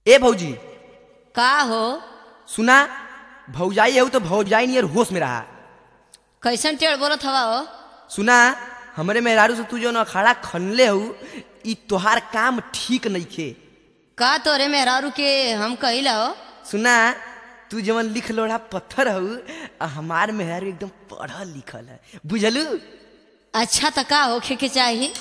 ए भौजी का हो? सुना, भौजाई है तो भौजाई नियर होश में रहा। कैसन टेढ़ बोलत हवा हो? सुना, हमरे मेहरारू से तू जो न अखाड़ा खनले हो, ई तोहार काम ठीक नइखे। का तोरे मेहरारू के हम कहिला हो? सुना, तू जवन लिख लोढ़ा पत्थर हो, हमार मेहरारू एकदम पढ़ल लिखल है, बुझलू? अच्छा त का होखे के चाही?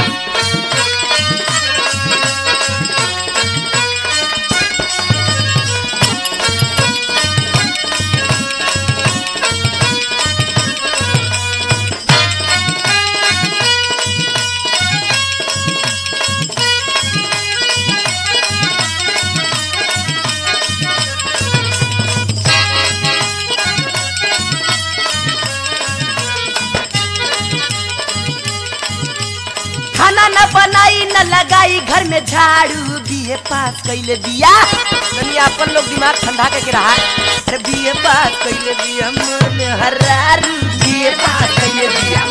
खाना न बनाई न लगाई, घर में झाड़ू, बीए पास कैले बिया। तनी अपन लोग दिमाग ठंडा करके रहा। अरे बीए पास कैले बिया, मन हरारू, बीए पास कैले बिया।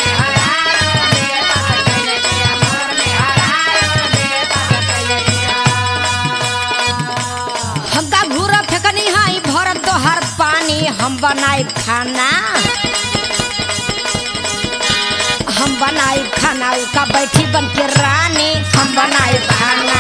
हमका घूरा फेकनी हाई भरत तो हर पानी, हम बनाए खाना, हम बनाए खाना, का बैठी बन के रानी, हम बनाए खाना।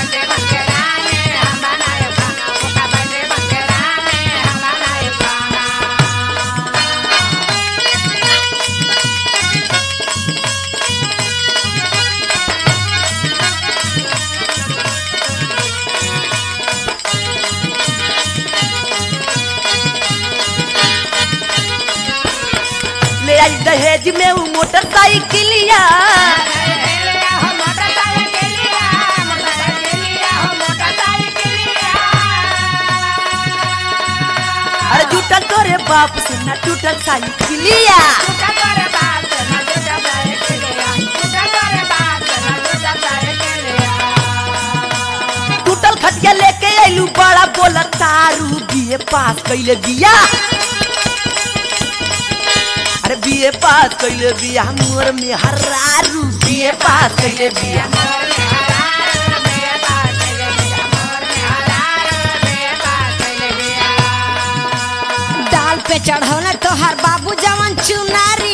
ले आई दहेज में वो मोटरसाइकिलिया, अरे जुटल तोरे बाप से न टूटल साइकिलिया। टूटल खटिया लेके आइलू, बड़ा बोला तारू, बीए पास कैले बिया। अरे बीए पास कैले बिया, मोर में हरारू, बीए पास कैले बिया। दाल पे चढ़ौले तो हर बाबू जवन चुनारी,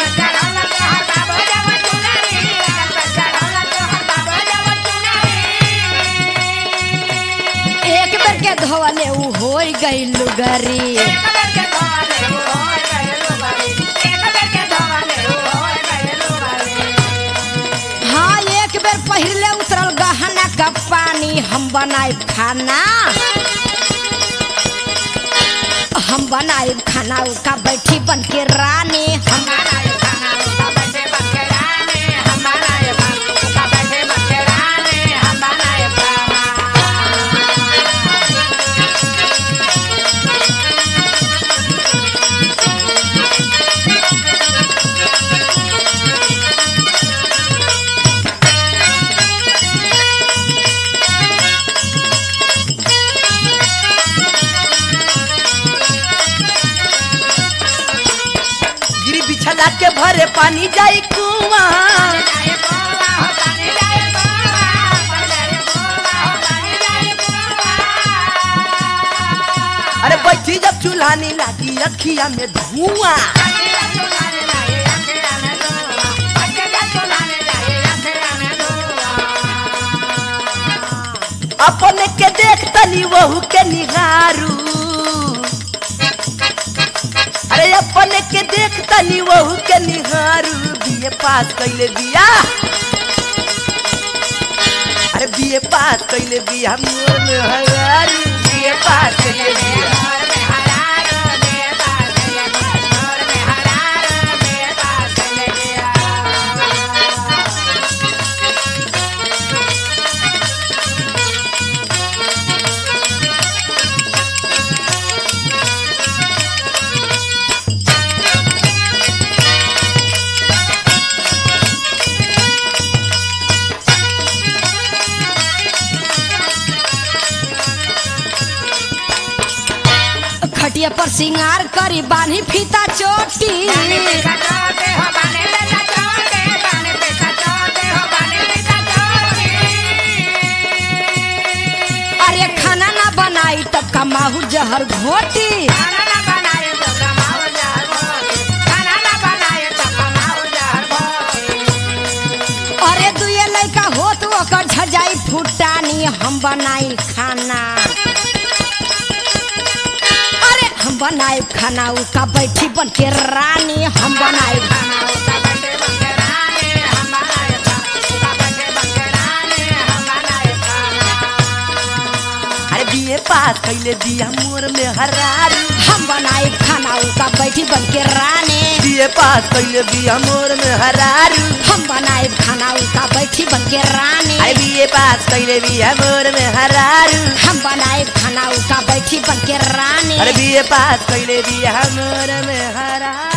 एक बेर के धोवले उ होई गई लुगरी। हाँ, एक बेर पहले उतरल गहना का पानी, हम बनाए खाना, हम बनाए खाना, का बैठी बन के रानी, हम बनाए खाना, का बैठे बन के रानी, हम बनाए खाना, का बैठे बन के रानी, हम बनाए खाना। गिरी बिछला के भरे पानी जाई कुआं, अरे बैठी जब चूल्हानी लागी अखिया में धुआं। अपने के देख तनी वहू के निगारू, अरे अपने के देख तनी वहू के निगारू, बीए पास कैले बिया। अरे बीए पास कैले बिया, मोर में हरारू, बीए पास कैले बिया। खटिया पर सिंगार करी, बानी फीता चोटी, अरे माहू जहर घोटी अरे दुए लड़का हो तो ओकर झजाई फुटानी हम बनाई खाना अरे हम बनाए खाना उका बैठी बन के रानी हम बनाए खाना उका बैठे बन के रानी हम बनाए उका बैठे बन के रानी हम बनाए खाना अरे बीए पास कैले बिया मोर में हरारू हम बनाए खाना उका बैठी बन के रानी बीए पास कैले बिया मोर में हरारू हम बनाए खाना उका बैठी बन के रानी अरे बीए पास कैले बिया मोर में हरारू हम बनाए खाना उका बैठी बन के रानी अरे बीए पास कैले बिया मोर में हरारू